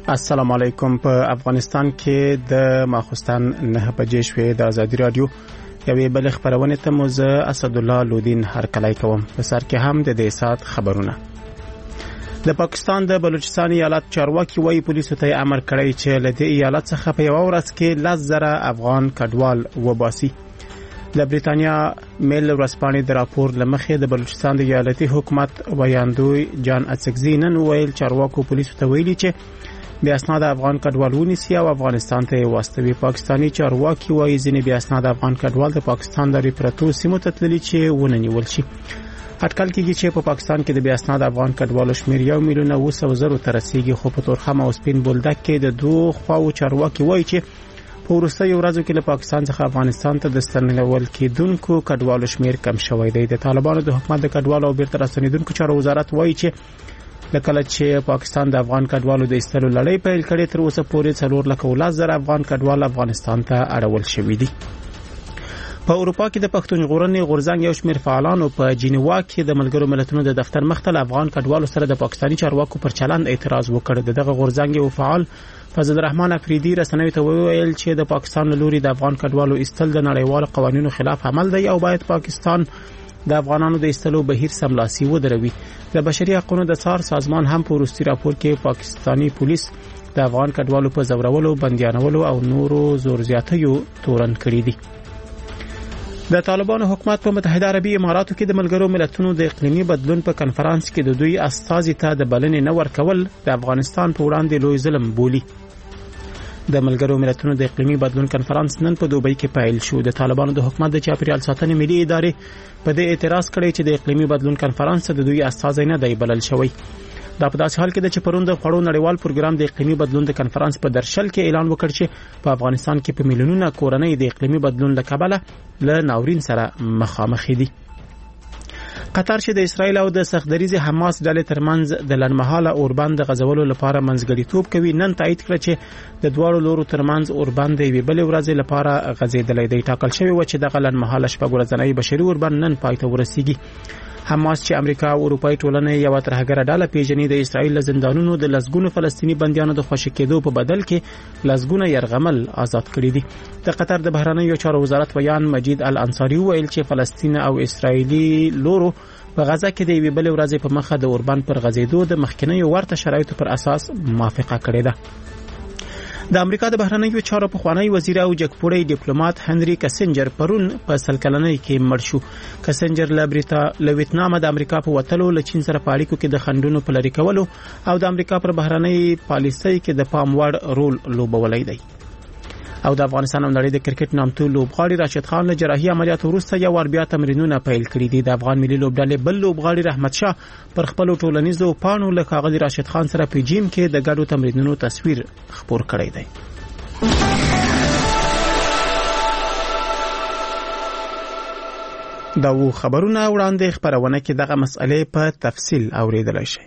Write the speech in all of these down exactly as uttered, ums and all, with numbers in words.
السلام علیکم. په افغانستان کې د ماخوستن نه بجې شوې د ازادي رادیو یوې بل خبرونه ته موزه اسد الله لودین هرکلی کوم. په سر کې هم د دې سات خبرونه. د پاکستان د بلوچستان ایالت چارواکي وایي پولیسو ته امر کړی چې له دې ایالت څخه په یو ورځ کې لس زره افغان کډوال وباسي. د بریتانیا میل ورځپاڼې د راپور لمخې د بلوچستان د ایالتي حکومت ویاندوی جان اڅکزي نن ویل چارواکو پولیسو ته ویلي چې بیا اسناد افغان کډوال ونیسي او افغانستان ته واستوي. پاکستانی چارواکي وایي ځینې بیا اسناد افغان کډوال د پاکستان د ریپراتو سیمو ته تللي چې ونه نیول شي. اټکل کېږي چې په پاکستان کې د بیا اسناد افغان کډوالو شمېر یو میلیون او سل زره ته رسیدي، خو په تورخم او سپین بولدک کې د دوه خواو چارواکي وایي چې په وروستیو ورځو کې له پاکستان څخه افغانستان ته د ستنول کېدونکو کډوالو شمېر کم شوی دی. د طالبانو د حکومت د کډوالو او بیرته راستنېدونکو چارو وزارت وایي چې لکه چې پاکستان د افغان کډوالو د ایستلو لړۍ پیل کړې تر اوسه پورې څلور لک ولس زره افغان کډوال افغانستان ته اړول شوي دي. په اروپا کې د پښتون ژغورنې غورځنګ یو شمېر فعالانو په جنیوا کې د ملګرو ملتونو د دفتر مخته افغان کډوالو سره د پاکستاني چارواکو پر چلند اعتراض وکړ. دغه غورځنګ یو فعال فضل الرحمن افریدي رسنیو ته وویل چې د پاکستان لوري د افغان کډوالو ایستل د نړیوالو قوانینو خلاف عمل دی او باید پاکستان د افغانانو د ایستلو بهیر سملاسي ودروي. د بشري حقوقو د څار سازمان هم په وروستي راپور کې پاکستانی پولیس د افغان کډوالو په زورولو، بندیانولو او نورو زور زیاتیو تورن کړی دي. د طالبانو حکومت په متحده عربي اماراتو کې د ملګرو ملتونو د اقلیمي بدلون په کنفرانس کې د دوی استازي ته د بلنې نه ورکول د افغانستان په وړاندې لوی ظلم بولي. د ملګرو ملتونو د اقلیمي بدلون کنفرانس نن په دوبۍ کې پیل شو. د طالبانو د حکومت د چاپیریال ساتنې ملي ادارې په دې اعتراض کړی چې د اقلیمي بدلون کنفرانس د دوی استازي نه دی بلل شوی. دا په داسې حال کې د چپرون د خړو نړیوال پروګرام د اقلیمي بدلون د کنفرانس په درشل کې اعلان وکړ چې په افغانستان کې په میلیونونو کورنۍ د اقلیمي بدلون له کبله له ناورین سره مخامخ دي. قطر چې د اسرایل او د سختدریز حماس ډلې ترمنځ د لنډمهاله اوربند د غزولو لپاره منځګړیتوب کوي، نن تایید کړ چې د دواړو لورو ترمنځ اوربند د یوې بلې ورځې لپاره غځېدلی دی. ټاکل شوی و چې دغه لنډمهاله شپږ ورځنی بشري اوربند نن پای ته ورسیږي. حماس چې امریکا او اروپای ټولنې یو ترهګره ډله پیژني د اسرایل له زندانونو د لسګونو فلسطینی بندیانو د خوشی کېدو په بدل کې لسګونه يرغمل آزاد کړي دي. د قطر د بهرنیو چارو وزارت ویان مجید الانصاری ویل چې فلسطین او اسرایلی لورو په غزا کې د یوې بلې ورځې په مخه د اوربند پر غځېدو د مخکنیو ورته شرایطو پر اساس موافقه کړې ده. د امریکا د بهرنیو چارو پخوانی وزیر او جګپوړی ډیپلوماټ هنري کسنجر پرون په سل کلنۍ کې مړ شو. کسنجر له بریتا له ویتنام د امریکا په وټلو له چین سره په اړیکو کې د خنډونو په لری کولو او د امریکا پر بهرنۍ پالیسۍ کې د پام وړ رول لوبولی دی. او د افغانستان او نړۍ د کرکټ نامتو لوبغاړي راشد خان له جراحي عملیات وروسته یو ور بیا تمرینونه پیل کړي دي. د افغان ملي لوبډلې بل لوبغاړي رحمت شاه پر خپل ټولنیزو پاڼو له کاغذ راشد خان سره په جیم کې د ګډو تمرینونو تصویر خپور کړی دی. دا و خبرونه وړاندې خبرونه کې دغه مسئله په تفصیل اوریدلای شي.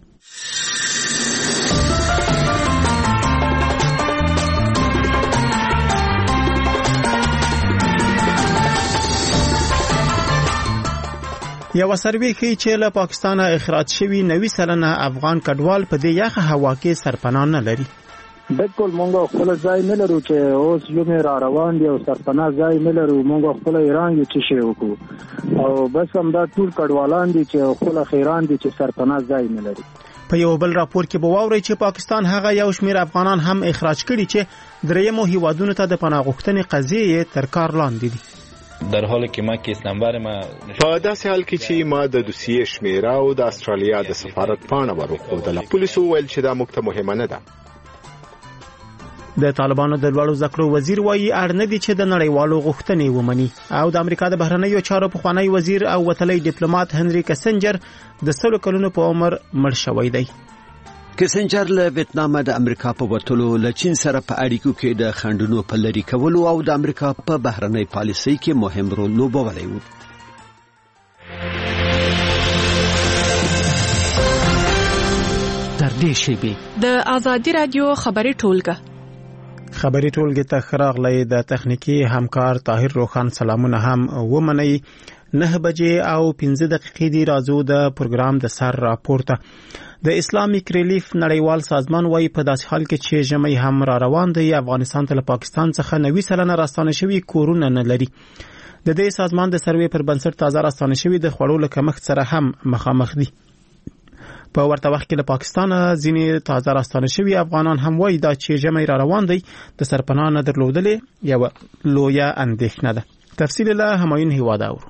یو سروې کې چې له پاکستان اخراج شوی نوي سلنه افغان کډوال په دې یخه هوا کې سرپناه نه لري. بالکل مونږ خپل ځای نه لرو چې اوس یو مې را روان دی او سرپناه ځای نه لرو. مونږ خپل ایران یو چې شی وکړو او بس هم دا ټول کډوالان دي چې خپل خیران دي چې سرپناه ځای نه لري. په یو بل راپور کې به واوري چې پاکستان هغه یو شمېر افغانان هم اخراج کړي چې دریمو هیوادونو ته د پناه غوښتنې قضیې تر کار لاندې دي. در حالی که ما که اسلامبار ما په داسې حال کې چې ما د دوسیې شمیره او د استرالیا د سفارت پاڼه ورکړله. پولیسو ویل چې دا موږ ته مهمه نه ده. د طالبانو د لوړو ذکرو وزیر وایي اړ نه دي چې د نړیوالو غوښتنې ومني. او د امریکا د بهرنیو چارو پخوانی وزیر او وتلی ډیپلوماټ هنري کسنجر د سلو کلونو په عمر مړ شوی دی. کسنجر له ویتنام د امریکا په وټلو له چین سره په اړیکو کې د خنډونو په لری کولو او د امریکا په بهرنۍ پالیسۍ کې مهم رول لوبولی و. در دې شیبې د ازادي رادیو خبري ټولګه خبري ټولګه ته خراغلی د تخنیکی همکار طاهر روخان سلامونه هم ومني. نه بجې او پنځه دقیقې دی راځو د پروګرام د سر راپورته. د اسلامیک ریلیف نړیوال سازمان وايي په داسې حال کې چې ژمی هم را روان دی افغانستان ته له پاکستان څخه نوي سلنه راستانه شوي کورونه نه لري. د دې سازمان د سروې پر بنسټ تازه راستانه شوي د خوړو له کمښت سره هم مخامخ دي. په ورته وخت کې له پاکستان ځینې تازه راستانه شوي افغانان هم وايي دا چې ژمی را روان دی د سرپناه نه درلودلې یو لویه اندېښنه ده. تفصیل له همایون هیواد اورو.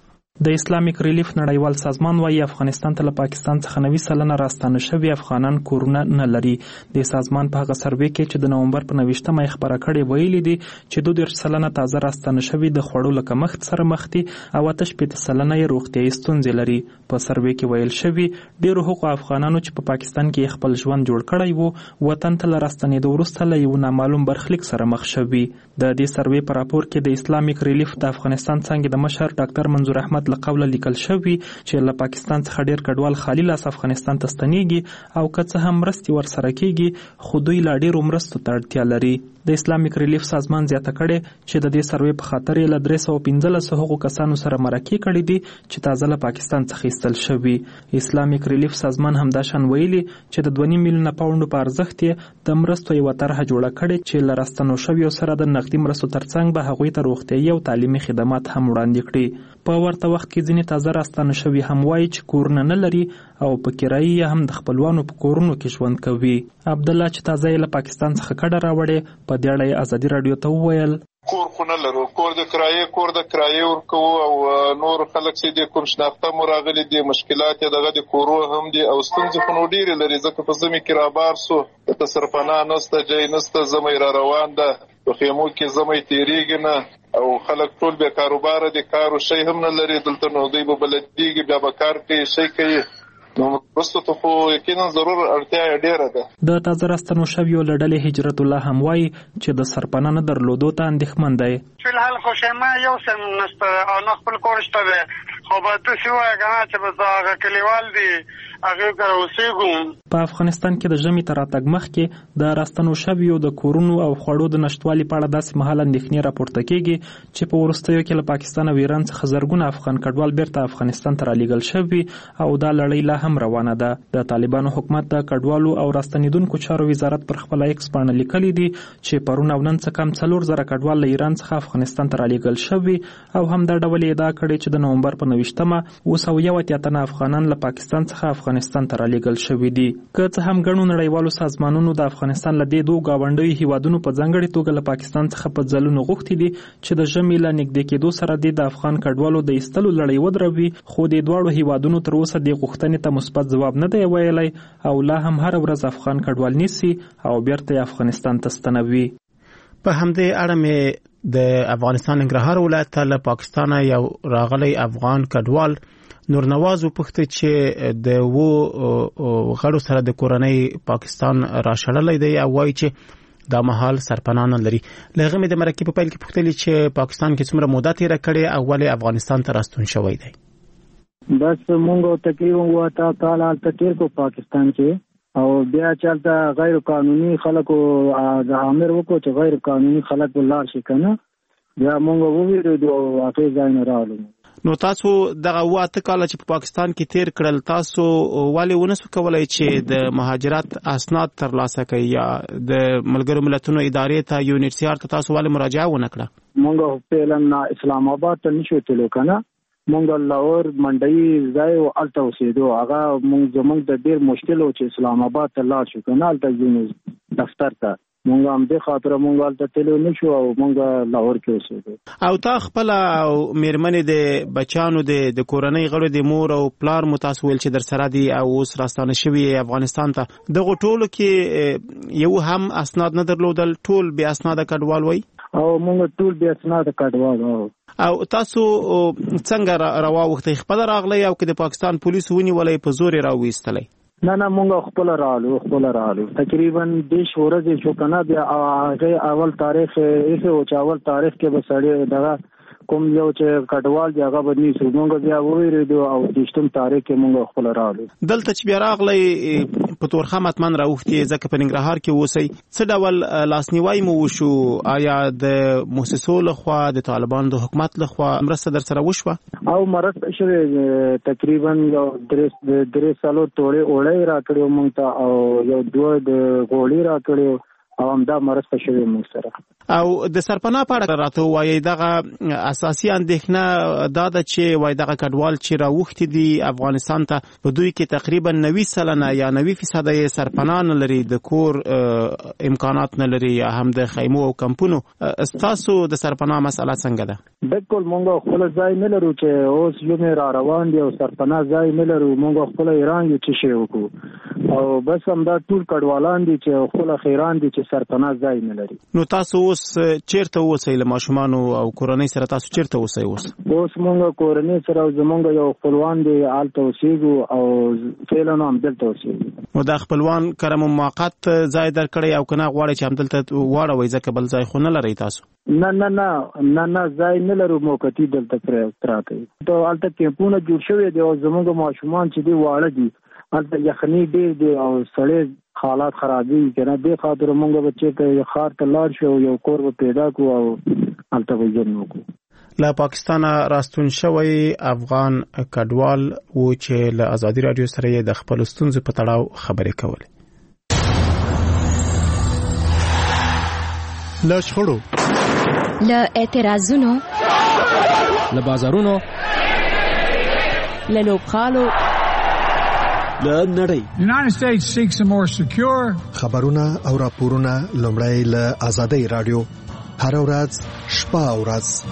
د اسلامیک ریلیف نړیوال سازمان وايي افغانستان ته له پاکستان څخه نوي سلنه راستانه شوي افغانان کورونه نه لري. د سازمان په هغه سروې کې چې د نومبر په نویشتمه یې خبره کړې ویلي دي چې دوه دېرش سلنه تازه راستانه شوي د خوړو له کمښت سره مخ دي او اته شپېته سلنه یې روغتیایي ستونزې لري. په سروې کې ویل شوي ډېرو هغو افغانانو چې په پاکستان کې خپل ژوند جوړ کړی وو وطن ته له راستنېدو وروسته له یو نامعلوم برخلیک سره مخ شوي. د دې سروې په راپور کې د اسلامیک ریلیف د افغانستان څانګې د مشر ډاکټر منظور احمد له قوله لیکل شوی چې له پاکستان څخه ډیر کډوال خالي لاس افغانستان ته ستنېږي او که څه هم مرستې ورسره کېږي خو دوی لا ډیرو مرستو ته اړتیا لري. د اسلامیک ریلیف سازمان زیاته کړې چې د دې سروې په خاطر یې له درې سوه پنځلس هغو کسانو سره مرکې کړي دي چې تازه له پاکستان څخه ایستل شوي. اسلامیک ریلیف سازمان هم دا شان ویلي چې د دوه نیم میلیونه پاونډو په ارزښت یې د مرستو یوه طرحه جوړه کړې چې له راستنو شویو سره د نقدي مرستو ترڅنګ به هغوی ته روغتیایي او تعلیمي خدمات هم وړاندې کړي. په ورته وخت کې ځینې تازه راستانه شوي هم وایي چې کورونه نه لري او په کرایي هم د خپلوانو په کورونو کې ژوند کوي. عبدالله چې تازه یې له پاکستان څخه کډه راوړې په دې اړه یې ازادي راډیو ته وویل کور خو نه لرو، کور د کرایې کور د کرایې ورکوو او نور خلک چې دي کوم شناخته مو راغلي دي مشکلات یې دغه د کورو هم دي او ستونزې خو نو ډېرې لري ځکه په ژمي کې رابار سو د سرپناه نسته جای نسته ژمی را روان ده په خیمو کې ژمی تېرېږي نه او خلک ټول بې کاروباره دي کار و شی هم نه لري دلته نو دوی به بلدېږي بیا به کار کوي شی کوي نو مرستو ته خو یقینا ضرور اړتیا یې ډېره ده. د تازه راستنو شویو له ډلې هجرت الله هم وایي چې د سرپناه نه درلودو ته اندېښمن دی. فی الحال خو شیمه یو سم نشته او نه خپل کور شته دی خو به داسې ووایه که نه چې به هغه کلیوال دي هغې کره اوسېږو. په افغانستان کې د ژمي تر راتګ مخکې د راستنو شویو د کورونو او خوړو د نشتوالي په اړه داسې مهال اندېښنې راپورته کېږي چې په وروستیو کې له پاکستان او ایران څخه زرګونه افغان کډوال بیرته افغانستان ته رالیږل شوي او دا لړۍ لا هم روانه ده. د طالبانو حکومت د کډوالو او راستنېدونکو چارو وزارت پر خپل ایکس پاڼه لیکلي دي چې پرون او نن څه کم څلور زره کډوال له ایران څخه افغانستان ته رالیږل شوي او هم دا ډول یې ادعا کړې چې د نومبر په نویشتمه اوه سوه یو اتیا تنه افغانان له پاکستان څخه افغانستان ته رالیږل شوي دي. که څه هم ګڼو نړیوالو سازمانونو د افغانستان له دې دوو ګاونډیو هیوادونو په ځانګړې توګه له پاکستان څخه په ځلونو غوښتي دي چې د ژمي له نږدې کېدو سره دې د افغان کډوالو د ایستلو لړۍ ودروي خو د دواړو هیوادونو تر اوسه دې غوښتنې ته مثبت ځواب نه دی ویلی او لا هم هره ورځ افغان کډوال نیسي او بیرته یې افغانستان ته ستنوي. په همدې اړه مې د افغانستان ننګرهار ولایت ته له پاکستان یو راغلی افغان کډوال نورنواز وپوښتل چې د و غړو سره د کورنۍ پاکستان راشړلی دی او وایي چې دا مهال سرپناه نه لري. له هغه مې د مرکې په پیل کې پوښتلې چې پاکستان کې څومره موده تېره کړې او ولې افغانستان ته راستون شوی دی. بس مونږ تقریبا واته کال هلته تېر کو پاکستان کې او بیا چلته غیر قانوني خلکو د امر وکړو چې غیر قانوني خلک ولار شي کنه بیا مونږ وویریدو او هغې ځای نه راغلو. نو تاسو دغه واته کاله چې په پاکستان کې تیر کړل تاسو ولې ونسو کولای چې د مهاجرت اسناد ترلاسه کړئ یا د ملګرو ملتونو ادارې ته یو ان ایچ سی آر ته تاسو ولې مراجعه ونه کړه؟ مونږ فعلا اسلام آباد ته نشو تلو کنه مونږ لاهور منډي ځای او الته اوسېدو هغه مونږ زمونږ د ډېر مشکل و چې اسلام آباد ته لاړ شو کنه الته یو دفتر ته مونږ هم دې خاطر مونږ الته تلو نشو او مونږ لاهور کې اوسېدو. او تا خپل او میرمنې د بچانو د د کورنۍ غړو د مور او پلار متاسو ویل چې در سره دي او اوس راستانه شوي افغانستان ته دغه ټولو کې یو هم اسناد نه درلودل ټول بیا اسناد کډوال وای او مونږ ټول بیا اسناد کډوال او تاسو څنګه راووختئ خپل راغلی او که د پاکستان پولیسو ونیولئ په زور راوویستلی؟ نه نه مونږ خپل رالو خپل رالو تقریبا دیش ورځې شو کنه بیا هغه اول تاریخ ایسه او چې اول تاریخ کې به سړی دغه کوم یو چې کډوال دی هغه باندې سو مونږ بیا وېریدو او د شتم تاریخ کې مونږ خپل راغلو. دلته چې بیا راغلی په تورخم اتمن راوختي ځکه په ننګرهار کې اوسئ، څه ډول لاسنیوي مو وشو؟ آیا د مؤسسو لخوا د طالبانو د حکومت لخوا مرسته در سره وشوه؟ او مرسته شوې تقریبا یو درې درې سالو توړې اوړې راکړو مونږ ته او یو دوه د غوړي راکړو او هم دا مرسته شوې مونږ سره. او د سرپناه په اړه راته وایي دغه اساسي اندېښنه دا ده چې وایي دغه کډوال چې راوختي دي افغانستان ته په دوی کې تقریبا نوي سلنه یا نوي فیصده یې سرپناه نه لري، د کور امکانات نه لري یا هم د خیمو او کمپونو. ستاسو د سرپناه مسله څنګه ده؟ بالکل مونږ خپل ځای نه لرو چې اوس یو مې را روان دي او سرپناه ځای نه لرو. مونږ خپل ایران یو چې شی وکړو او بس هم دا ټول کډوالان دي چې خپل خیران دي چې سرپناه ځای نه لري. نو تاسو اوس چیرته اوسئ؟ له ماشومان او کورنۍ سره تاسو چیرته اوسئ اوس؟ اوس مونږ کورنۍ سره زمونږ یو خپلوان دی آلته اوسېږو او فعلا هم دلته اوسېږو. نو دا خپلوان کرم موقت ځای درکړی او کنه غواړي چې هم دلته واړوي ځکه بل ځای خو نه لري تاسو؟ نه نه نه نه نه ځای نه لرو، موقتی دلته پراته ته آلته کیمپونه جوړ شوی دی او زمونږ ماشومان چې دی واړه دي آلته یخني ډېر دی او سړی حالات خرابي کنه دې خاطر مونږ بچي ته خار ته لاړ شو یو کور به پیدا کو او البته وځن وکړو. له پاکستان راستون شوی افغان کډوال و چې له ازادي رادیو سره د خپل ستونزې په تړاو خبرې کولې. له شخړو، له اعتراضونو، له بازارونو، له لوبخالو، له نړۍ. United States seeks a more secure. خبرونه او راپورونه لومړی له ازادي رادیو هر ورځ شپه او ورځ.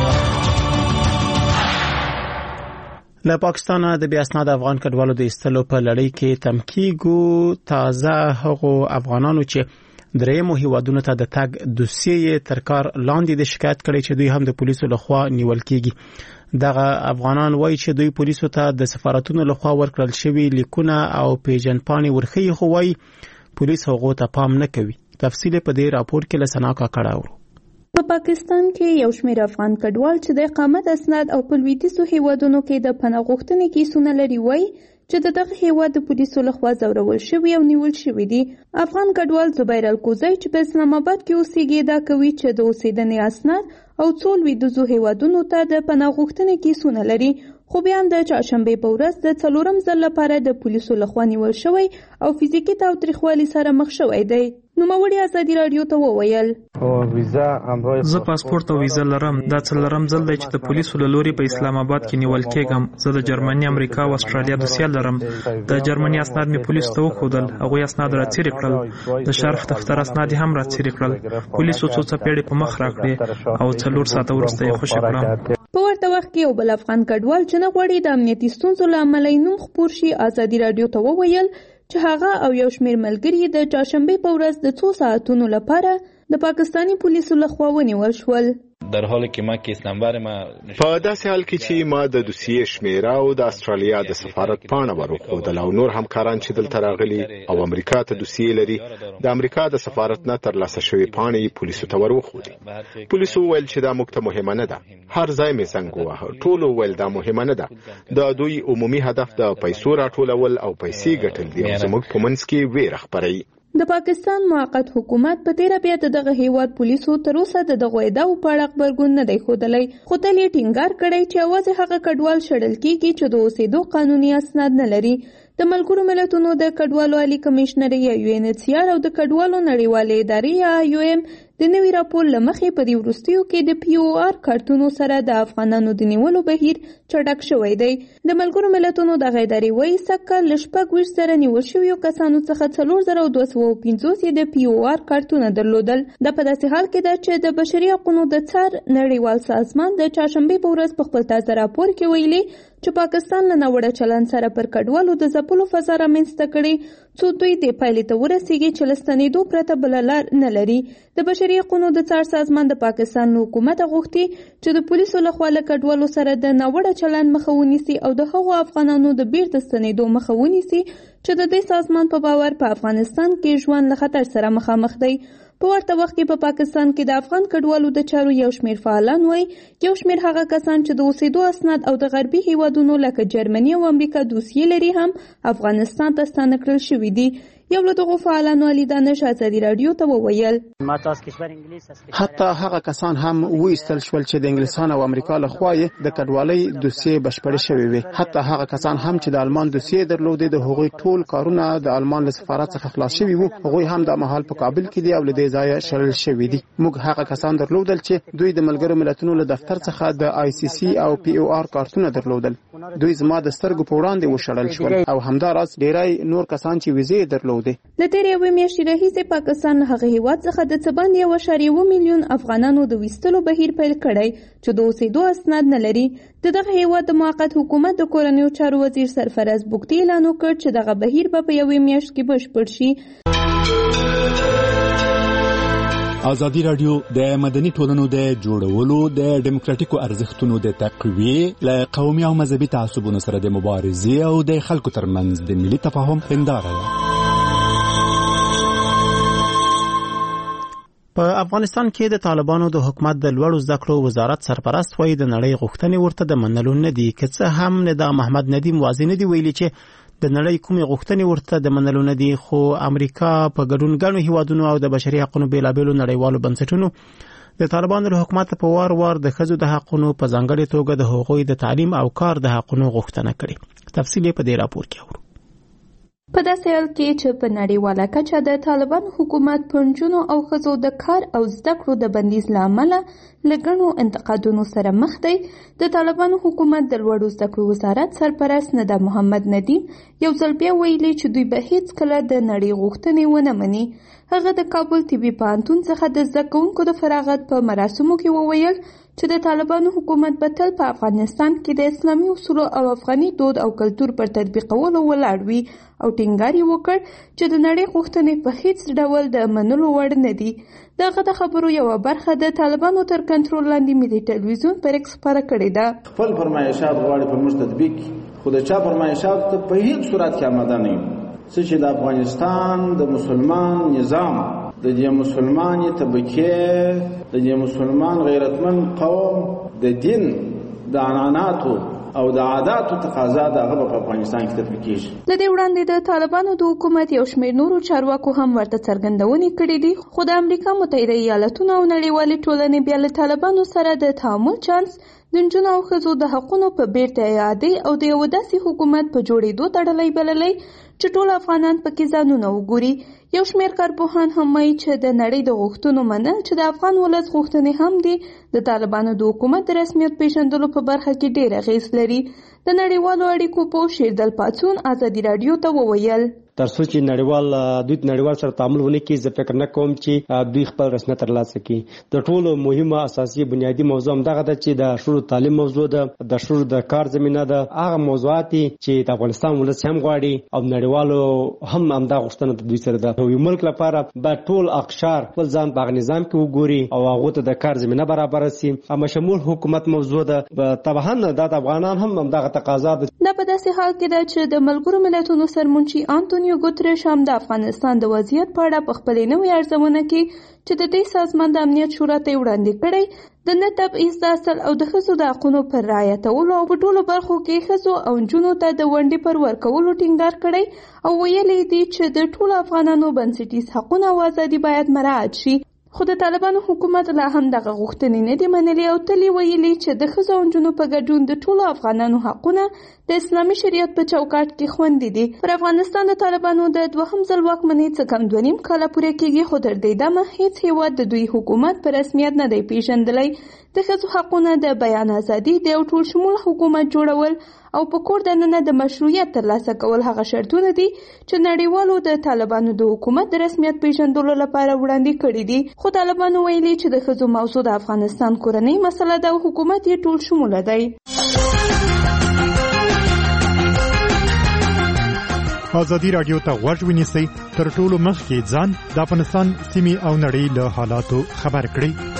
له پاکستان د بیا اسناد افغان کډوالو د ایستلو په لړۍ کې تمکیګو تازه هغو افغانانو چې درېمو هیوادونو ته د تګ دوسیې تر کار لاندې د شکایت کړي چې دوی هم د پولیسو لخوا نیول کیږي. دغه افغانان وایي چې دوی پولیسو ته د سفارتونو لخوا ورکړل شوی لیکونه او پیژنپاڼې ورخي، خو وایي پولیس هغو ته پام نه کوي. تفصیل په دې راپور کې له سنا کاکړه اورو. په پاکستان کې یو شمېر افغان کډوال چې د اقامت اسناد او په لویدیځو هیوادونو کې د پناه غوښتنې کیسونه لري وایي چې د دغه هیواد د پولیسو لخوا ځورول شوي او نیول شوي دي. افغان کډوال زبیر الکوزی چې په اسلام آباد کې اوسېږي دا کوي چې د اوسېدنې اسناد او څو لویدیځو هیوادونو ته د پناه غوښتنې کیسونه لري، خو بیا د چهارشنبې په ورځ د څلورم ځل لپاره د پولیسو لخوا نیول شوی او فزیکي تاوتریخوالي سره مخ شوی دی. نوموړي ازادي رادیو ته وویل زه پاسپورت او ویزا لرم. دا څلورم ځل دی چې د پولیسو له لوري په اسلام آباد کې نیول کېږم. زه د جرمني، امریکا او استرالیا دوسیه لرم. د جرمني اسناد مې پولیسو ته وښودل، هغوی اسناد راڅیرې کړل. د شرف دفتر اسناد هم راڅیرې کړل. پولیسو څو څپېړې په مخ راکړې او څلور ساعته وروسته یې خوشي کړم. په ورته وخت کې یو بل افغان کډوال چې نه غواړي د امنیتي ستونزو له امله یې نوم خپور شي ازادي رادیو ته وویل چې هغه او یو شمېر ملګري د چهارشنبې په ورځ د څو ساعتونو لپاره د پاکستانی پولیسو لخوا ونیول شول. در حالی که ما که اسلام آباد ما په داسې حال کې چې ما د دوسیې شمیره او د استرالیا د سفارت پاڼه ورکړل او نور همکاران چې دلته راغلي او امریکا ته دوسیې لري د امریکا د سفارت نه ترلاسه شوی پاڼې پولیسو ته ورکړل. پولیسو ویل چې دا موږ ته مهمه نه ده. هر ځای مې څنګه واه ټول ویل دا مهمه نه ده. د دوی عمومي هدف د پیسو راټولول او پیسې ګټل دي او زموږ په منځ کې ویره خپروي. د پاکستان موقت حکومت په تیره بیا د دغه هیواد پولیسو تر اوسه د دغه ادعاو په اړه خبرګون نه دی ښودلی، خو تل یې ټینګار کړی چې یوازې هغه کډوال شړل کیږي چې د اوسېدو قانوني اسناد نه لري. د ملګرو ملتونو د کډوالو عالی کمشنر یا یو ان ایچ سی آر او د کډوالو نړیوالې ادارې یا یو ایم د نوي راپور له مخې په دې وروستیو کې د پی او آر کارتونو سره د افغانانو د نیولو بهیر چټک شوی دی. د ملګرو ملتونو دغه ادارې وایي سږکال له شپږ ویشت زره نیول شویو کسانو څخه څلور زره دوه سوه پنځوس یې د پی او آر کارتونه درلودل. دا په داسې حال کې ده چې د بشري حقونو د څار نړیوال سازمان د چهارشنبې په ورځ په خپل تازه راپور کې ویلي چې پاکستان له ناوړه چلند سره پر کډوالو د ځپلو فضا رامنځته کړې څو دوی دې پایلې ته ورسیږي چې له ستنېدو پرته بله لار نه لري. د بشري حقونو د څار سازمان د پاکستان له حکومته غوښتي چې د پولیسو لخوا له کډوالو سره د ناوړه چلند مخه ونیسي او د هغو افغانانو د بیرته ستنېدو مخه ونیسي چې د دې سازمان په باور په افغانستان کې ژوند له خطر سره مخامخ دی. په ورته وخت کې په پا پاکستان کې د افغان کډوالو د چارو یو شمېر فعالان وایي یو شمېر هغه کسان چې د اوسېدو اسناد او د غربي هیوادونو لکه جرمني او امریکا دوسیې لري هم افغانستان ته ستانه کړل شوي دي. یو له دغو فعالانو علي دانش ازادي راډیو ته وویل حتی هغه کسان هم وایستل شول چې د انګلیسان او امریکا له خوا یې د کډوالۍ دوسیې بشپړې شوې وي. حتی هغه کسان هم چې د آلمان دوسیې درلودې د هغوی ټول کارونه د آلمان له سفارت څخه خلاص شوي وو. هغوی هم د مهال په کابل کې دي او له دې ځایه شړل شوي دي. موږ هغه کسان درلودل چې دوی د ملګرو ملتونو له دفتر څخه د آی سی سی او پی او آر کارتونه درلودل. دوی زما د سترګو په وړاندې وشړل شول او همداراز ډیری نور کسان چې ویزې درلودې. د تیرې یوې میاشتې راهیسې پاکستان هغه هیواد څخه د څه باندې یو اعشاریه اووه میلیون افغانانو د ویستلو بهیر پیل کړی چې د اوسېدو اسناد نه لري. د دغه هیواد د موقت حکومت د کورنیو چارو وزیر سرفراز بوګتي اعلان وکړ چې دغه بهیر به په یوې میاشت کې بشپړ شي. ازادي راډیو د مدني ټولنو د جوړولو د ډیموکراټیکو ارزښتونو د تقویې له قومي او مذهبي تعصبونو سره د مبارزې او د خلکو ترمنځ د ملي تفاهم هنداره ده. په افغانستان کې د طالبانو د حکومت د لوړو زده کړو وزارت سرپرست وایي د نړۍ غوښتنې ورته د منلو نه دي. که څه هم نظام محمد ندیم واضح نه دی ویلي چې د نړۍ کومې غوښتنې ورته د منلو نه دي، خو امریکا په ګډون ګڼو هیوادونو او د بشري حقوقو بیلابېلو نړیوالو بنسټونو د طالبانو له حکومت په وار وار د ښځو د حقوقو په ځانګړې توګه د هغوی د تعلیم او کار د حقوقو غوښتنه کړې. تفصیل په دې راپور کې اورو. په داسې حال کې چې په نړیواله کچه د طالبانو حکومت په نجونو او ښځو د کار او زده کړو د بندیز له امله له ګڼو انتقادونو سره مخ دی، د طالبانو حکومت د لوړو زده کړو وزارت سرپرست ندا محمد ندیم یو ځل بیا ویلي چې دوی به هیڅکله د نړۍ غوښتنې ونه مني. هغه د کابل طبي پوهنتون څخه د زده کوونکو د فراغت په مراسمو کې وویل چې د طالبانو حکومت به تل په افغانستان کې د اسلامي اصولو او افغاني دود او کلتور پر تطبیقولو ولاړ وي او ټینګار یې وکړ چې د نړۍ غوښتنې په هیڅ ډول د منلو وړ نه دي. دغه د خبرو یوه برخه د طالبانو تر کنټرول لاندې ملي ټلویزیون پر ایکس خپره کړې ده. خپل فرمایشات غواړي په موږ تطبیق، خو د چا فرمایشات ته په هیڅ صورت کې آماده نه یو. څه چې د افغانستان د مسلمان نظام، د دې مسلمانې طبقې، د دې مسلمان غیرتمن قوم د دین د عنعناتو او د عاداتو تقاضا دغه په افغانستان کې تطبیق کیږي. د دې وړاندې د طالبانو د حکومت یو شمېر نورو چارواکو هم ورته څرګندونې کړې دي، خو د امریکا متحده ایالتونو او نړیوالې ټولنې بیا له طالبانو سره د تعامل چانس د نجونو او ښځو د حقونو په بیرته اعادې او د یو داسې حکومت په جوړېدو تړلی بللی چې ټول افغانان پکې ځانونه وګوري. یو شمېر کارپوهان هم وایي چې د نړۍ د غوښتنو منل چې د افغان ولس غوښتنې هم دي د طالبانو د حکومت د رسمیت پیژندلو په برخه کې ډېر اغېز لري. د نړیوالو اړیکو پوه شیردل پاڅون ازادي راډیو ته وویل تر څو چې نړیوال دوی نړیوال سره تعامل ونه کړي، زه فکر نه کوم چې دوی خپل رسمیت ترلاسه کړي. د ټولو مهمه اساسي بنیادی موضوع هم دغه ده چې د شروع تعلیم موضوع ده، د شروع د کار زمینه ده. هغه موضوعات چې د افغانستان ولس هم غواړي او نړیوالو هم همدا غوښتنه د دوی سره ده. یو ملک لپاره به ټول اقشار خپل ځان په نظام کې وګوري او هغه ته د کار زمینه برابر شي. اما شمول حکومت موضوع ده، طبعا د افغانان هم همدغه تقاضا ده. دا په داسې حال کې ده چې د ملګرو ملتونو سرمنشي انټونیو ګوتریش هم د افغانستان د وضعیت په اړه په خپلې نوې ارزونه کې چې د دې سازمان د امنیت شورا ته وړاندې کړی د نه تبعیض د اصل او د ښځو د حقونو پر رعایتولو او په ټولو برخو کې ښځو او نجونو ته د ونډې پر ورکولو ټینګار کړی او ویلي دي چې د ټولو افغانانو بنسټیز حقونه او ازادي باید مراعات شي. خو د طالبانو حکومت لا هم دغه غوښتنې نه دي منلي او تل ویلي چې د ښځو او نجونو په ګډون د ټولو افغانانو حقونه د اسلامي شریعت په چوکاټ کې خوندي دي. پر افغانستان د طالبانو د دوهم ځل واکمنۍ څه کم دوه نیم کاله پورې کېږي، خو تر دې دمه هیڅ هیواد د دوی حکومت په رسمیت نه دی پیژندلی. د ښځو حقونه، د بیان ازادي، د یو ټول شمول حکومت جوړول او په کور دننه د مشروعیت ترلاسه کول هغه شرطونه دي چې نړیوالو د طالبانو د حکومت د رسمیت پیژندلو لپاره وړاندې کړي دي. خو طالبانو ویلي چې د ښځو موضوع د افغانستان کورنۍ مسله ده او حکومت یې ټول شموله دی. ازادي راډیو ته غوږ ونیسئ، تر ټولو مخکې ځان د افغانستان سیمې او نړۍ له حالاتو خبر کړئ.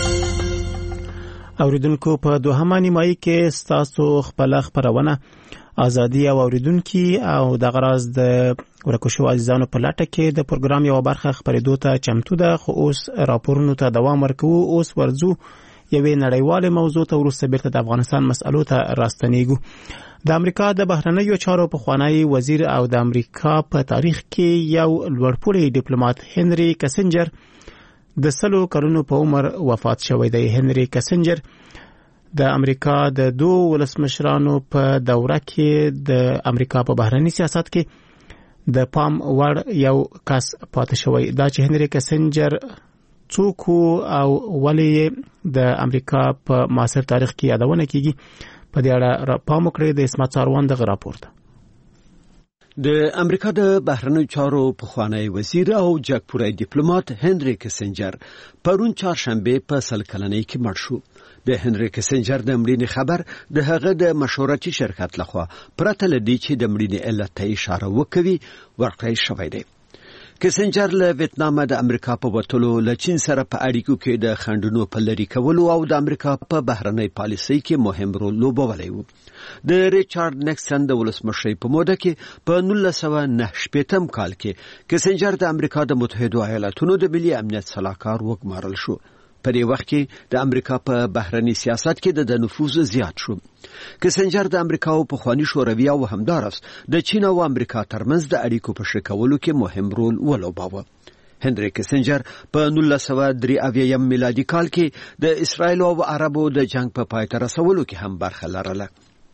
اوریدونکو په دوهمه نیمایي کې ستاسو خپل خبرونه ازادي او اوریدونکو او د غراز د ورکوشو عزیزانو په لټه کې د پروګرام یو برخه خبرېدو ته چمتو ده، خو اوس راپورونو ته دوام ورکوو. اوس ورځو یوې نړیواله موضوع ته وروسته بیرته د افغانستان مسألو ته راستنیږو. د امریکا د بهرنیو چارو پخوانی وزیر او د امریکا په تاریخ کې یو لوړپوړی ډیپلوماټ هنري کسنجر د سلو کلونو په عمر وفات شوی دی. هنري کسنجر د امریکا د دوه ولسمشرانو په دوره کې د امریکا په بهرنی سیاست کې د پام وړ یو کس پاتې شوی. دا چې هنري کسنجر څوک او ولې د امریکا په معاصر تاریخ کې یادونه کیږي، په دې اړه پام وکړئ. د اسمت ساروان دغه راپور ده. د امریکا د بهرنیو چارو پخوانی وزیر او جګپوړی ډیپلوماټ هنري کسنجر پرون چهارشنبه په سل کلنۍ کې مړ شو. د هنري کسنجر د مړینې خبر د هغه د مشورتي شرکت لخوا پرته لدی چې د مړینې علت ته اشاره وکوي ورکړی شوی دی. کسنجر له ویتنام د امریکا په وټولو له چین سره په اړیکو کې د خندونو په لری کولو او د امریکا په بهرنۍ پالیسۍ کې مهم رول لوبولی و. د ریچارډ نیکسن د ولسمشر په موده کې په نولس سوه نه شپږم کال کې کسنجر د امریکا د متحده ایالاتونو د ملي امنیت سلاکار وګمارل شو. په دې وخت کې د امریکا په بهرنی سیاست کې د نفوذ زیات شو. کسنجر د امریکا او په خواني شوروي او همدارس د چین او امریکا ترمنځ د اړیکو په شکولو کې مهم رول ولوباوه. هنري کسنجر په نولس سوه درې اویایم میلادي کال کې د اسرایل او عربو د جنگ په پای ته رسولو کې هم برخه لرله.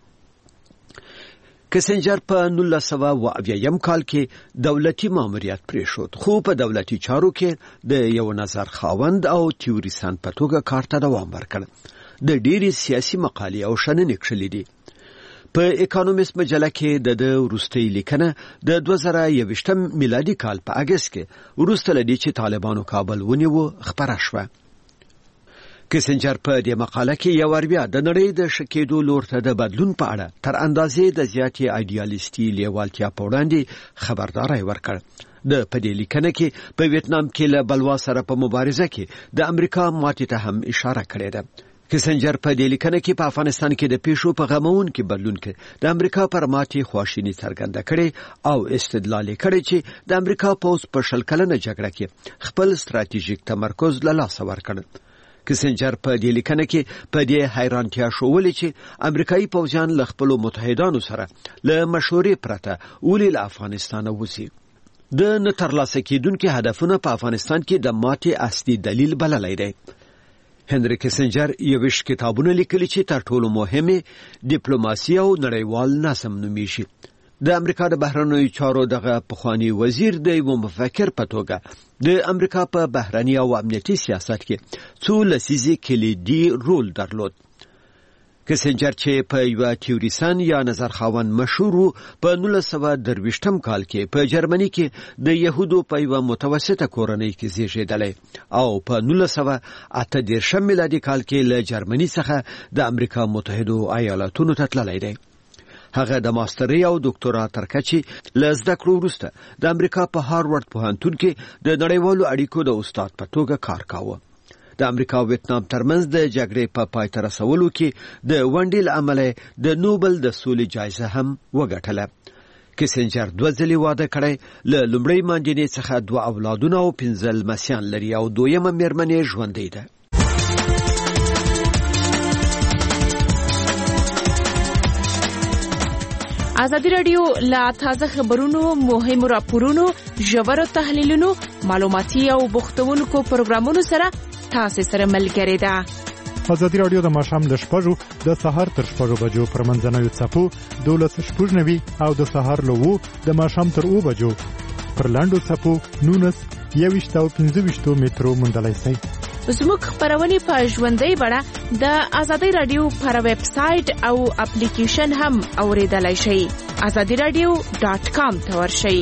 کسنجر په نولس سوه اویایم کال کې دولتي ماموریت پریښود، خو په دولتي چارو کې د یو نظر خاوند او تیوریسن په توګه کار ته دوام ورکړ. د ډېری سیاسي مقالې او شننې کړلې دي. په اکونومیست مجله کې د وروستۍ لیکنه د دوه زره یوویشتم میلادي کال په اگست کې وروسته لدی چې طالبانو کابل ونیو خبره شوه. کسنجر په دې مقاله کې یو وربیا د نړۍ د شکېدو لور ته د بدلون په اړه تر اندازې د زیاتې ایډیالیستي لیوالتیا په وړاندې خبرداري ورکړ. د په دې لیکنه کې په ویتنام کې له بلوا سره په مبارزه کې د امریکا ماتې ته هم اشاره کړې ده. کسنجر په دې لیکنه کې په افغانستان کې د پیښو په غمون کې بدلون کې د امریکا پر ماتې خواشینی څرګنده کړي او استدلال کړي چې د امریکا پوز په شل کلنه جګړه کې خپل ستراتیژیک تمرکز له لاسه ورکړ. کسنجر په دې لیکنه کې په دې حیرانتیا شوولې چې امریکایي پوځیان له خپل متحدانو سره له مشورې پرته ولې له افغانستان وځي. د نترلاسه کېدونکو هدفونه په افغانستان کې د ماتې اصلي دلیل بللی دی. هنري کسنجر یوش کتابونه لیکلي چې تر ټولو مهمه ډیپلوماسي او نړیوال نظم نومیږي. د امریکا د بهرنیو چارو دغه پخوانی وزیر د یو مفکر په توګه د امریکا په بهرنی او امنیتي سیاست کې څو لسیزې کلیدي رول درلود. کسنجر چې په یو تیوریسن یا نظر خاوند مشهور و، په نولس سوه درویشتم کال کې په جرمني کې د يهودو په یو متوسطه کورنۍ کې زیږیدلی او په نولس سوه اته دېرشم میلادي کال کې له جرمني څخه د امریکا متحده ایالاتونو ته تللی دی. هغه د ماستري او ډاکټورا تر کچې له زده کړو وروسته د امریکا په هاروارد پوهنتون کې د نړیوالو اړیکو د استاد په توګه کار کاوه. د امریکا او ویتنام ترمنځ د جګړې په پای ته رسولو کې د ونډې له امله د نوبل د سولې جایزه هم وګټله. کسنجر دوه ځلې واده کړی، له لومړۍ ماندینې څخه دوه اولادونه او پنځه لمسیان لري او دویمه مېرمن یې ژوندۍ ده. ازادي رادیو لا تازه خبرونو، مهم راپورونو، ژور تحلیلونو، معلوماتي او بوختونکو پروګرامونو سره تاسو سره ملګری ده. ازادي رادیو د ماښام د شپږو د سهار تر شپږو بجو پر منځنوي څپو دولس شپږ نوي او د سهار له وو د ماښام تر اوه بجو پر لاندو څپو نونس یوویشت او پنځه ویشتو مترو موندلی شئ. زموږ خبرونه په ژوندۍ بڼه د ازادي رادیو پر ویب سټ او اپلیکیشن هم اوریدلای شئ. ازادي رادیو ډاٹ کام ته ورشئ.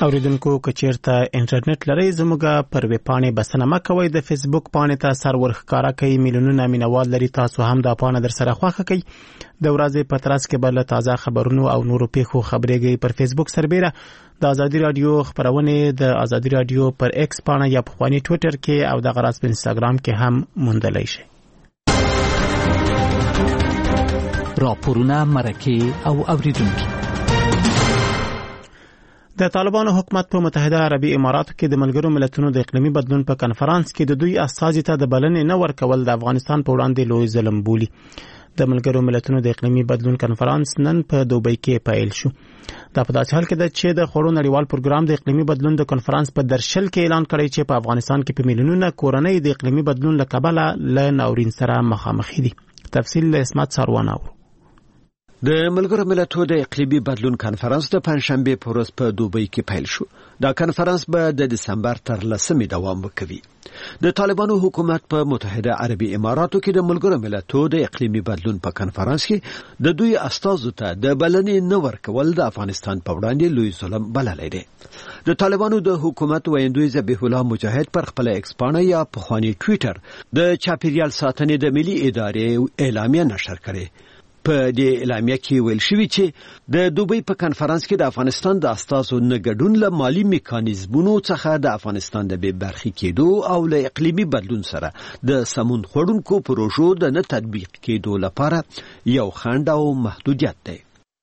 اوریدونکو کچیرته انټرنیټ لري زموږه پر ویب پاڼې بسنه مکوئ د فیسبوک پاڼې ته سر ورخکارا کوي میلیونونه مینوال لري تاسو هم د پاڼه در سره خوښه کوي د ورځې په ترڅ کې بل تازه خبرونو او نورو پیښو خبرېږي پر فیسبوک سربېره د ازادي رادیو خبرونه د ازادي رادیو پر ایکس پاڼه یا په خواني ټوئیټر کې او د غراس په انستګرام کې هم موندلای شئ. راپورونه مرکه او اوریدونکو. د طالبانو حکومت په متحده عربي اماراتو کې د ملګرو ملتونو د اقلیمي بدلون په کانفرنس کې د دوی استازي ته د بلنې نه ورکول د افغانستان په وړاندې لوی ظلم بولي. د ملګرو ملتونو د اقلیمي بدلون کانفرنس نن په دوبۍ کې پیل شو. دا په داسې حال کې ده چې د خړو نړیوال پروګرام د اقلیمي بدلون د کانفرنس په درشل کې اعلان کړی چې په افغانستان کې په میلیونونه کورنۍ د اقلیمي بدلون له کبله له ناورین سره مخامخ دي. تفصیل له اسمت ساروان اورو. د ملګرو ملتونو د اقلیمي بدلون کانفرنس د پنځشنبه په ورځ په دوبۍ کې پیل شو. دا کانفرنس به د دسمبر تر لسمې دوام وکوي. د طالبانو حکومت په متحده عربي اماراتو کې د ملګرو ملتونو د اقلیمي بدلون په کانفرنس کې د دوی استازو ته د بلنې نه ورکول د افغانستان په وړاندې لوی ظلم بللی دی. د طالبانو د حکومت ویندوی ذبیح الله مجاهد پر خپل ایکس پاڼه یا په خواني ټوئیټر د چاپیریال ساتنې د ملي ادارې اعلامیه نشر کړې. په دې اعلامیه کې ویل شوی چې د دوبۍ په کانفرنس کې د افغانستان د استازو نه ګډون له مالی میکانیزمونو څخه د افغانستان د بې برخې کېدو او له اقلیمي بدلون سره د سمون خوړونکو پروژو د نه تطبیق کېدو لپاره یو خنډ او محدودیت دی.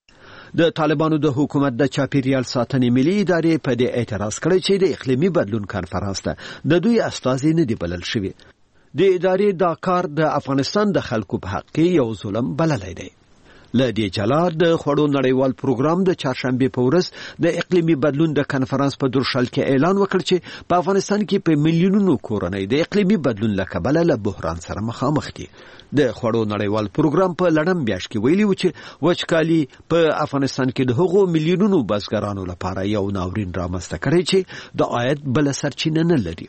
د طالبانو د حکومت د چاپیریال ساتنې ملي ادارې په دې اعتراض کړی چې د اقلیمي بدلون کانفرنس ته د دوی استازي نه دی بلل شوی. د ادارې دا کار د افغانستان د خلکو په حق کې یو ظلم بللی دی. له دې جلا د خړو نړیوال پروګرام د چهارشنبه په ورځ د اقلیمي بدلون د کانفرنس په درشل کې اعلان وکړ چې په افغانستان کې په میلیونونو کورنۍ د اقلیمي بدلون له کبله له بحران سره مخامخ دي. د خړو نړیوال پروګرام په لړم میاشت کې ویلي و چې وچکالي په افغانستان کې د هغو میلیونونو بزګرانو لپاره یو ناورین رامنځته کړی چې د عاید بل سرچینه نه لري.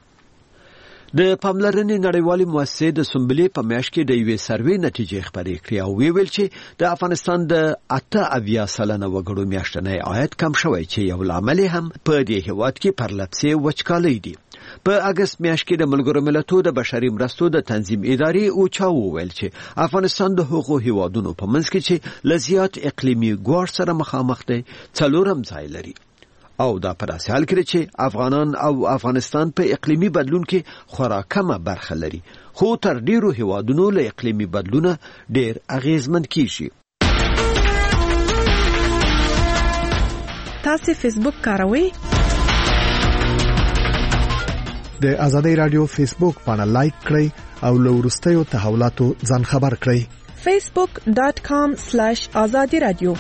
د پاملرنې نړیوالې مؤسسې د سنبلې په میاشت کې د یوې سروې نتیجې خبرې کړې او ویل چې د افغانستان د اته اویا سلنه وګړو میاشتنی عاید کم شوی چې یو لامل هم په دې هیواد کې پرلپسې وچکالي دی. په اگست میاشت کې د ملګرو ملتونو د بشري مرستو د تنظیم ادارې اوچا وویل چې افغانستان د هغو هیوادونو په منځ کې چې له زیات اقلیمي ګواښ سره مخامخ دی څلورم ځای لري. او دا په داسې حال کې چې افغانان او افغانستان په اقلیمي بدلون کې خورا کمه برخه لري خو تر ډیرو هیوادونو له اقلیمي بدلونه ډیر اغیزمن کیږي. تاسو فیسبوک کاروئ؟ د ازادي رادیو فیسبوک باندې لایک کړئ او له وروستیو تحولاتو ځان خبر کړئ. facebook dot com slash azadi radio.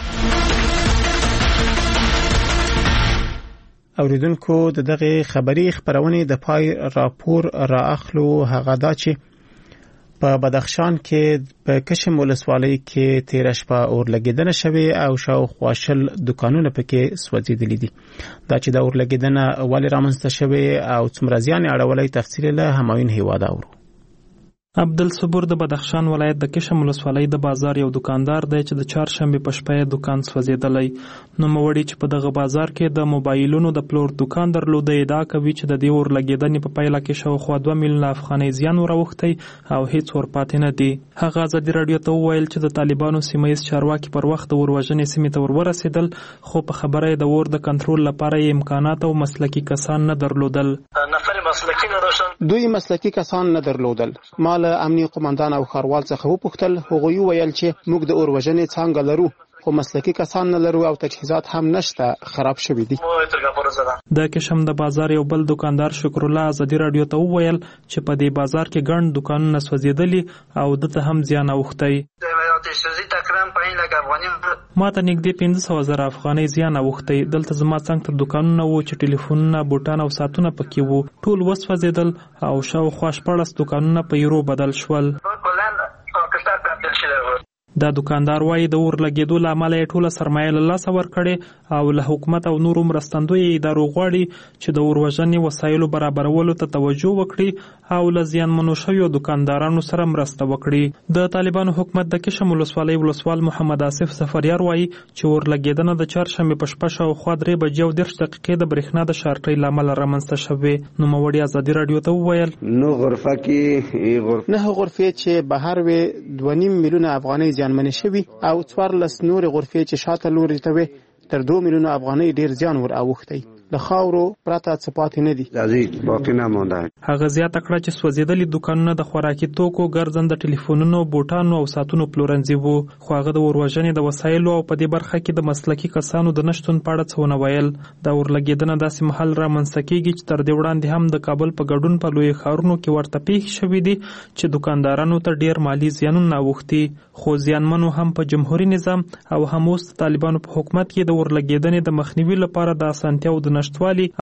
اوریدونکو د دغه خبری خبرونه د پای راپور رااخلو هغه دا چې په بدخشان کې په کشم ولسوالۍ کې تیر شپه اور لګیدنه شوه او شاوخوا شل دکانونه پکې سوځیدلې دي. دا چې د اور لګیدنه ولې رامنځته شوه او څومره زیان اړولې تفصیل له همایون هیواد اورو. عبدالصبور د بدخشان ولایت د کشم ولسوالۍ د بازار یو دکاندار دی چې د چهارشنبه په شپه دکان سوځیدلی. نو موړي چې په دغه بازار کې د موبایلونو د پلور دکان درلود ادعا کوي چې د دې اور لګیدنې په پایله کې شاوخوا دوه میلیونه افغانۍ زیان وروختی او هیڅ ور پاتې نه دی. هغه ازادي رادیو ته وویل چې د طالبانو سیمایي چارواکي پر وخت د وروژنې سیمې ته ورسېدل خو په خبره د اور د کنټرول لپاره امکانات او مسلکي کسان نه درلودل. دوی مسلکي کسان نه درلودل. مال امنیه قومندان او خاروال څخه وپوښتل هغوی ویل چې موږ د اوروژنې څنګه لرو خو مسلکي کسان نه لرو او تجهیزات هم نشته خراب شوي دي. د کشم د بازار یو بل دکاندار شکر الله ازادي رادیو ته وویل چې په دې بازار کې ګڼ دکانونه سوځیدلي او دته هم زیان اوختی. ما ته نږدې پنځه سوه زره افغانۍ زیان اوختی. دلته زما څنګ ته دکانونه وو چې ټلیفونونه بوټان او ساعتونه پکې وو ټول وسوځیدل او شاوخوا شپاړس دکانونه په یورو بدل شول. دا دکاندار وایي د اور لګېدو له امله یې ټوله سرمایه له لاسه ورکړې او له حکومت او نورو مرستندویو ادارو غواړي چې د اور وژنې وسایلو برابرولو ته توجه وکړي او له زیانمنو شویو دکاندارانو سره مرسته وکړي. د طالبانو حکومت د کشم ولسوالۍ ولسوال محمد آصف سفریار وایي چې اور لګېدنه د چهارشنبې په شپه شاوخوا درې بجې او دېرش دقیقې د برېښنا د شارټۍ له امله رامنځته شوې. نوموړي ازادي راډیو ته وویل نو غرفه کې نه غرفې چې بهر وې دوه نیم میلیونه افغانۍ زیانمنې شوي او څوارلس نورې غرفې چې شاته لوري ته وې تر دوه میلیونه افغانۍ ډیر زیان ور اوښتی. د خاورو پرته څه پاتې نه دي. ځي باقي نه مونده. هغه زیاته کړه چې سوځېدلي دوکانونه د خوراکي توکو، ګرځنده ټلیفونونو، بوټانو او ساعتونو پلورنځي وو. خو هغه د اور وژنې د وسایلو او په دې برخه کې د مسلکي کسانو د نشتون په اړه څه ونه ویل. د اور لګېدنه داسې مهال رامنځته کېږي چې تر دې وړاندې هم د کابل په ګډون په لوی ښارونو کې ورته پیښې شوي دي چې دوکاندارانو ته ډیر مالی زیانونه اوښتي. خو زیانمنو هم په جمهوریت نظام او هم اوس طالبانو په حکومت کې د اور لګېدنې د مخنیوي لپاره د اسانتیاو د نشټوالي